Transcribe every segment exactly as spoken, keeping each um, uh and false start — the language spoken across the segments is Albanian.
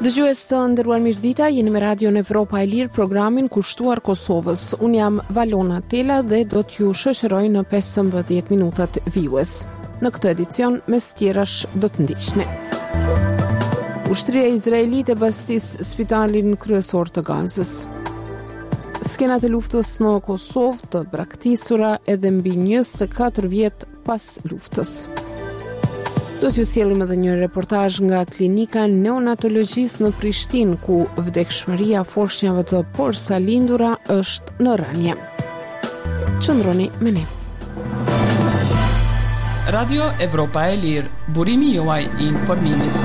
Dëgjues të nderuar mirëdita, jeni me Radio Evropa e Lirë, programin kushtuar Kosovës. Unë jam Valona Tela dhe do t'ju shoqëroj në pesëmbëdhjetë minutat vijues. Në këtë edicion, mes tjerash do të ndiqni. Ushtria izraelite bastis spitalin kryesor të Gazës. Skenat e luftës në Kosovë të braktisura edhe mbi njëzet e katër vjet pas luftës. Do t'ju sjellim edhe një reportazh nga klinika neonatologjisë në Prishtinë, ku vdekshmëria foshnjave të porsalindura është në rënje. Qëndroni me ne. Radio Evropa e Lirë, burimi juaj i informimit.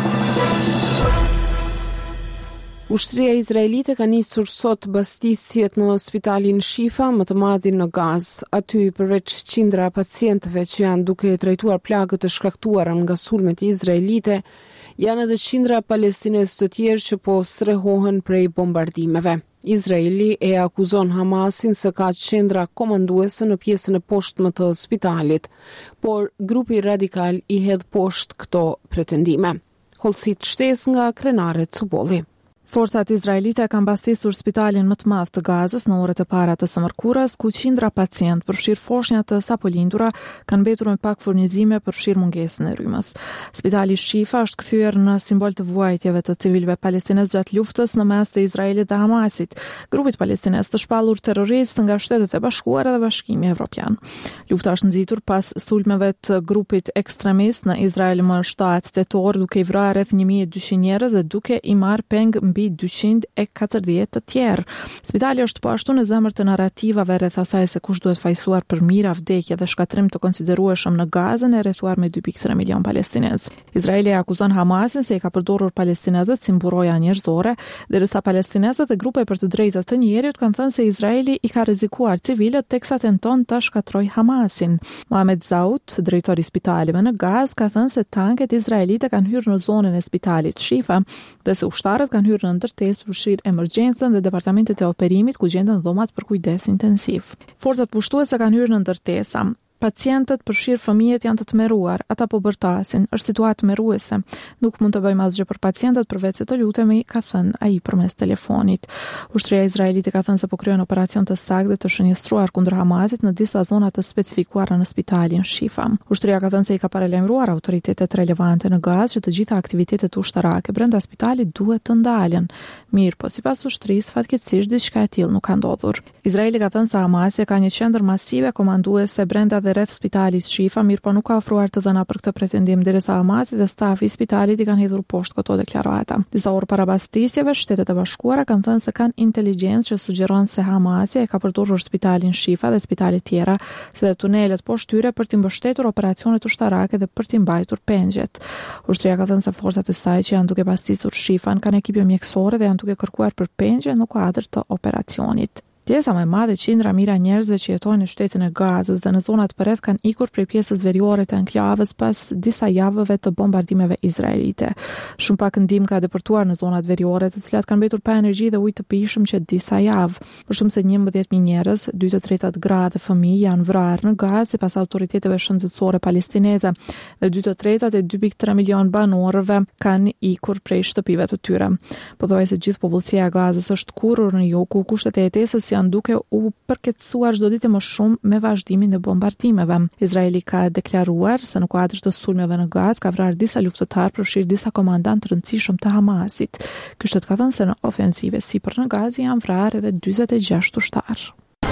Ushtria izraelite ka nisur sot bastisjet në spitalin Shifa, më të madhin në Gazë. Aty, përveç qindra pacientëve që janë duke trajtuar plagët të shkaktuara nga sulmet izraelite, janë edhe qindra palestinez të tjerë që po strehohen prej bombardimeve. Izraeli e akuzon Hamasin se ka qendra komanduese në pjesën e poshtme të spitalit, por grupi radikal i hedh poshtë këto pretendime. Hollësit shtesë nga Krenare Cubolli. Forcat izraelite kanë bastisur spitalin më të madh të Gazës në orët e para të së mërkurës, ku qindra pacient, përfshirë foshnja të sapolindura, kanë mbetur me pak furnizime përfshirë mungesën e rrymës. Spitali Shifa është kthyer në simbol të vuajtjeve të civilëve palestinez gjatë luftës në mes të Izraelit dhe Hamasit, grupit palestinez të shpallur terrorist nga Shtetet e Bashkuara dhe Bashkimi Evropian. Lufta është nxitur pas sulmeve të grupit ekstremist në Izrael më shtatë tetor, duke i vrarë rreth një mijë e dyqind njerëz dhe duke i marrë peng mbi dyqind e katërdhjetë të tjerë. Spitali është po ashtu në zemër të narrativave rreth asaj se kush duhet fajsuar për mira, vdekje dhe shkatrim të konsiderueshëm në Gazën e rrethuar me dy pikë tre milion palestinez. Izraeli e akuzon Hamasin se i ka përdorur palestinezët si mburoja njerëzore, derisa palestinezët dhe grupe për të drejtat të njerit kanë thënë se Izraeli i ka rrezikuar civilët teksa tenton të shkatrojë Hamasin. Mohamed Zaut, drejtori i spitaleve në Gazë, ka thënë se tanket izraelite kanë hyrë në zonën e spitalit Shifa dhe se ushtarët kanë hyrë në ndërtesë përfshirë emergjencën dhe departamentet e operimit ku gjenden dhomat për kujdes intensiv. Forcat pushtuese kanë hyrë në ndërtesa. Pacientët përfshirë fëmijët janë të tmerruar, ata po bërtasin, është situatë tmerruese. Nuk mund të bëjmë asgjë për pacientët përveç se të lutemi, ka thënë ai përmes telefonit. Ushtria izraelite ka thënë se po kryen operacion të saktë të shënjestruar kundër Hamasit në disa zona të specifikuara në spitalin Shifa. Ushtria ka thënë se i ka paralajmëruar autoritetet relevante në Gazë që të gjitha aktivitetet ushtarake brenda spitalit duhet të ndalen. Mirë, po sipas ushtrisë, fatkeqësisht diçka e tillë nuk ka ndodhur. Izraeli ka thënë se Hamasi ka një qendër masive komanduese brenda dhe rreth spitalit Shifa, mirë po nuk ka ofruar të dhëna për këtë pretendim, derisa Hamasi dhe stafi i spitalit i kanë hedhur poshtë këto deklarata. Disa orë para bastisjeve, Shtetet e Bashkuara kanë thënë se kanë inteligjencë që sugjeron se Hamasi e ka përdorur spitalin Shifa dhe spitale tjera, si dhe tunelet poshtë tyre për të mbështetur operacionet ushtarake dhe për të mbajtur pengjet. Ushtria ka thënë se forcat e saj që janë duke bastisur Shifan kanë ekipe mjekësore dhe janë duke kërkuar për pengje në kuadër të operacionit. Pjesa më e madhe qindra mira njerëzve që jetojnë në shtetin e Gazës dhe në zonat përreth kanë ikur prej pjesës veriore të enklavës pas disa javëve të bombardimeve izraelite. Shumë pak ndihmë ka depërtuar në zonat veriore, të cilat kanë mbetur pa energji dhe ujë të pijshëm që disa javë. Për shumë se njëmbëdhjetë mijë njerëz, dy të tretat gra dhe fëmijë janë vrarë në Gazë sipas autoriteteve shëndetësore palestineze dhe dy të tretat e dy pikë tre milion banorëve kanë ikur prej shtëpive të tyre. Pothuajse gjithë popullsia e Gazës është kurrur në jug, ku kushtet e jetesës janë duke u përkeqësuar çdo ditë më shumë me vazhdimin e bombardimeve. Izraeli ka deklaruar se në kuadër të sulmeve në Gazë ka vrarë disa luftëtarë, përfshirë disa komandantë rëndësishëm të Hamasit. Ky shtet ka thënë se në ofensive sipër në Gazë janë vrarë edhe dyzet e gjashtë ushtarë.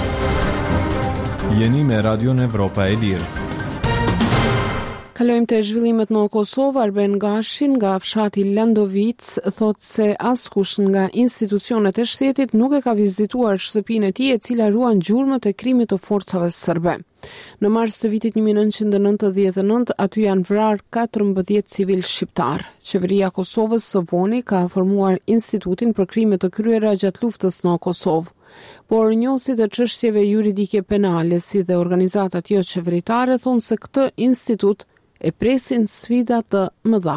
Jeni me Radio Evropa e Lirë. Kalojmë të zhvillimet në Kosovë. Arben Gashin nga fshati Landovic thotë se askush nga institucionet e shtetit nuk e ka vizituar shtëpinë e tij e cila ruan gjurmët e krimit të forcave serbe. Në mars të vitit një mijë e nëntëqind e nëntëdhjetë e nëntë aty janë vrarë katërmbëdhjetë civil shqiptar. Qeveria e Kosovës së voni ka formuar institutin për krime të kryera gjatë luftës në Kosovë. Por njohësit e çështjeve juridike penale si dhe organizatat jo qeveritare thonë se këtë institut e presin sfida të mëdha.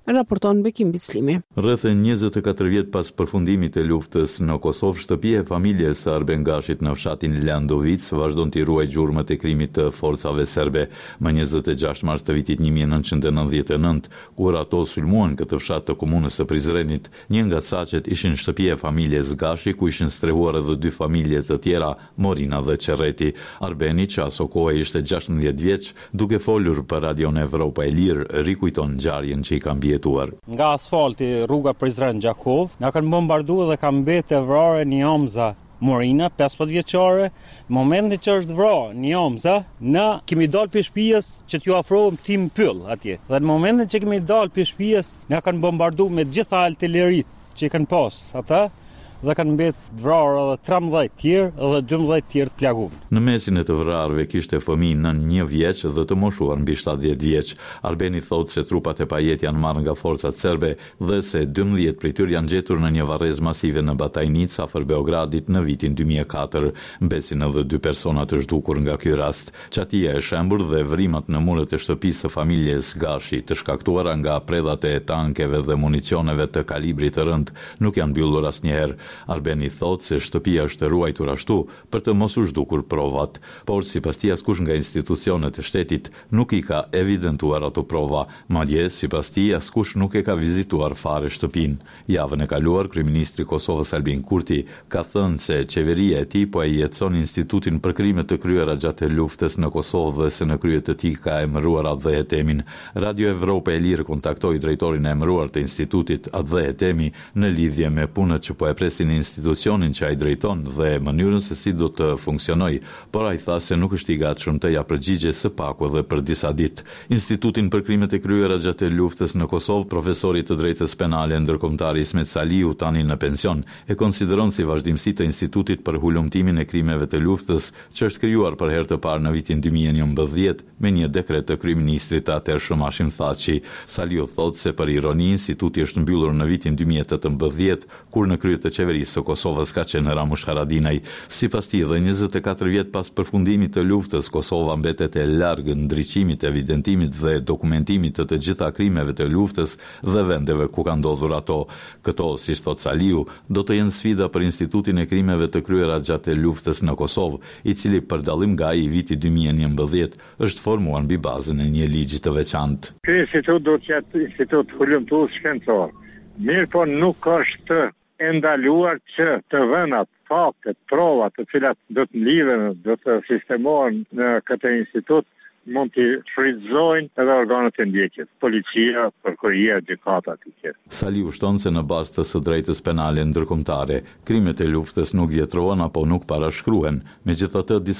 raporton Bekim Bislimi. Rreth njëzet e katër vjet pas përfundimit të luftës në Kosovë, shtëpia e familjes së Arben Gashit në fshatin Landovic vazhdon të ruaj gjurmët e krimit të forcave serbe. Më njëzet e gjashtë mars të vitit një mijë e nëntëqind e nëntëdhjetë e nëntë, kur ato sulmuan këtë fshat të komunës së Prizrenit, një nga saqet ishin shtëpia e familjes Gashi, ku ishin strehuar edhe dy familje të tjera, Morina dhe Qerreti. Arbeni, që aso kohë ishte gjashtëdhjetë vjeç, duke folur për Radion Evropa e Lirë, rikujton ngjarjen që i ka mbi nga asfalti rruga Prizren Gjakov, na kanë bombarduar dhe kanë mbetë vrarë një omza Morina, pesëmbëdhjetë vjeçare. Në momentin që është vrarë një omza, na kemi dalë për shtëpisë që t'ju afrohem tim pyll atje. Dhe në momentin që kemi dalë për shtëpisë, na kanë bombarduar me gjitha artilleritë që kanë pas ata, dhe kanë mbetë vrarë edhe tridhjetë tjerë edhe dymbëdhjetë tjerë të plaguar. Në mesin e të vrarëve kishte fëmijë nën një vjeç dhe të moshuar mbi shtatëdhjetë vjeç. Arbeni thotë se trupat e pajet janë marrë nga forcat serbe dhe se dymbëdhjetë prej tyre janë gjetur në një varrezë masive në Batajnic afër Beogradit në vitin dy mijë e katër. Mbesin edhe dy persona të zhdukur nga ky rast. Çatia e shembur dhe vrimat në muret e shtëpisë së familjes Gashi, të shkaktuara nga predhat e tankeve dhe municioneve të kalibrit të rënd, nuk janë mbyllur asnjëherë. Arbeni thotë se shtëpia është ruajtur ashtu për të mos u zhdukur provat, por sipas tij askush nga institucionet e shtetit nuk i ka evidentuar ato prova, madje sipas tij askush nuk e ka vizituar fare shtëpinë. Javën e kaluar kryeministri i Kosovës Albin Kurti ka thënë se qeveria e tij po e jetson institutin për krimet të kryera gjatë luftës në Kosovë dhe se në krye të tij ka emëruar atë Hetemi. Radio Evropa e Lirë kontaktoi drejtorin e emëruar të institutit atë Hetemi në lidhje me punët që po e presin në institucionin që ai drejton dhe mënyrën se si do të funksionojë, por ai tha se nuk është i gatshëm të ja përgjigje së paku edhe për disa ditë. Institutin për krimet e kryera gjatë luftës në Kosovë, profesori të drejtës penale ndërkombëtari Ismet Saliu, tani në pension, e konsideron si vazhdimsi të institutit për hulumtimin e krimeve të luftës, që është krijuar për herë të parë në vitin dy mijë e njëmbëdhjetë me një dekret të kryeministrit të atëhershëm Hashim Thaçi. Saliu thotë se për ironi instituti është mbyllur në vitin dy mijë e tetëmbëdhjetë, kur në krye të qeverisë së Kosovës ka qenë Ramush Haradinaj. Sipas tij, dhe njëzet e katër vjet pas përfundimit të luftës, Kosova mbetet e largë ndriçimit, evidentimit dhe dokumentimit të të gjitha krimeve të luftës dhe vendeve ku ka ndodhur ato. Këto, si thot Saliu, do të jenë sfida për institutin e krimeve të kryera gjatë luftës në Kosovë, i cili për dallim nga ai i vitit dy mijë e njëmbëdhjetë është formuar mbi bazën e një ligji të veçantë. Ky institut do të jetë institut hulumtues shkencor. Mirë, po nuk është e ndaluar që të vënat, faktet, provat të cilat do të mlidhen, do të sistemohen në këtë institut, mund të shfrytëzojnë edhe organet e ndjekjes, policia, prokuria, gjykata të tjerë. Saliu shton se në bazë të së drejtës penale ndërkombëtare, krimet e luftës nuk vjetrohen apo nuk parashkruhen. Megjithatë,